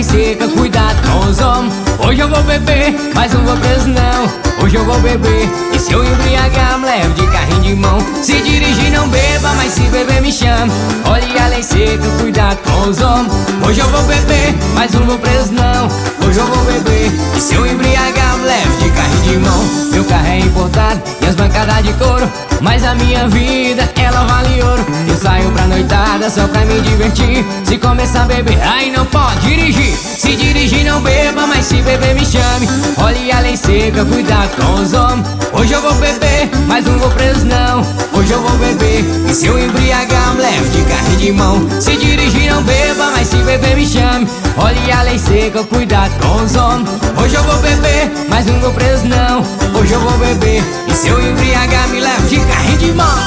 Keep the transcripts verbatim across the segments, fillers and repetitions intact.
seca, cuidado com os homens. Hoje eu vou beber, mas não vou preso não. Hoje eu vou beber, e se eu embriagar me levo de carrinho de mão. Se dirigir não beba, mas se beber me chame. Olha a lei seca, cuidado com os homens. Hoje eu vou beber, mas não vou preso não. Hoje eu vou beber, e se eu embriagar me levo de carrinho de mão. Meu carro é importado e as bancadas de couro, mas a minha vida, ela vale ouro. Eu saio pra noitada só pra me divertir. Se começar a beber, aí não pode dirigir. Se dirigir não beba, mas se beber me chame. Olha a lei seca, cuidado com os homens. Hoje eu vou beber, mas não vou preso não. Hoje eu vou beber, e se eu embriagar me levo de carrinho de mão. Se dirigir não beba, mas se beber me chame. Olha a lei seca, cuidado com os homens. Hoje eu vou beber, mas não vou preso não. Hoje eu vou beber, e se eu embriagar me levo de carrinho de mão.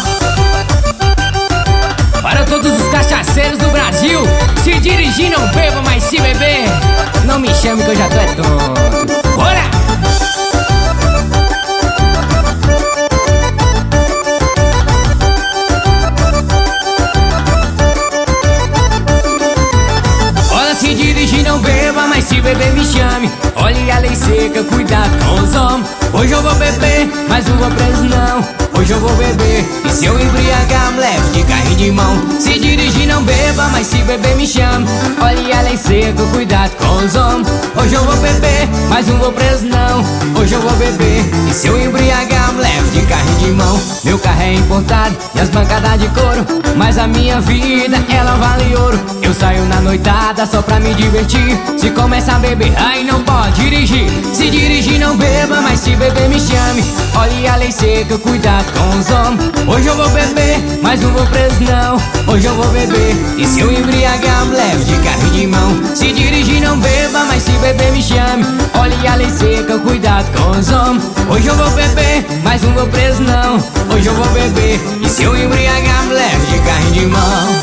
Para todos os cachaceiros do Brasil, se dirigir não beba, mas se beber não me chame que eu já tô é tonto. Bora! Se dirigir não beba, mas se beber me chame. Olha a lei seca, cuidado com os homens. Hoje eu vou beber, mas não vou preso não. Hoje eu vou beber, e se eu embriagar me levo de carrinho de mão. Se dirigir não beba, mas se beber me chame. Olha a lei seca, cuidado com os homens. Hoje eu vou beber, mas não vou preso não. Hoje eu vou beber, e se eu embriagar me levo de carrinho de mão. Meu carro é importado e as bancadas de couro, mas a minha vida, ela vale ouro. Eu saio na noitada só pra me divertir. Se começar a beber, aí não pode dirigir. Se dirigir não beba, mas se beber me chame. Olha a lei seca, cuidado com os homens. Hoje eu vou beber, mas não vou preso não. Hoje eu vou beber, e se eu embriagar me levo de carrinho de mão. Se dirigir não beba, mas se beber me chame. Olha a lei seca, cuidado com os homens. Hoje eu vou beber, mas não vou preso não. Hoje eu vou beber, e se eu embriagar me levo de carrinho de mão.